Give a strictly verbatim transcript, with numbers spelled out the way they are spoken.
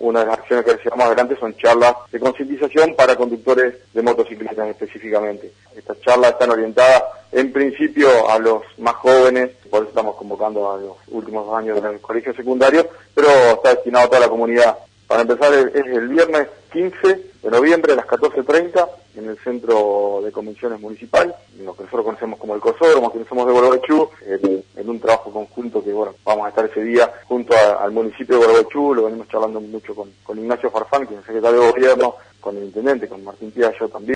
una de las acciones que llevamos adelante son charlas de concientización para conductores de motocicletas específicamente. Estas charlas están orientadas en principio a los más jóvenes, por eso estamos convocando a los últimos dos años del colegio secundario, pero está destinado a toda la comunidad. Para empezar es el viernes quince de noviembre a las catorce treinta en el Centro de Convenciones Municipal, lo que nosotros conocemos como el Cosódromo, que somos de Gualeguaychú, en, en un trabajo conjunto que bueno, vamos a estar ese día junto a, al municipio de Gualeguaychú. Lo venimos charlando mucho con, con Ignacio Farfán, que es el secretario de Gobierno, con el intendente, con Martín Piaggio también.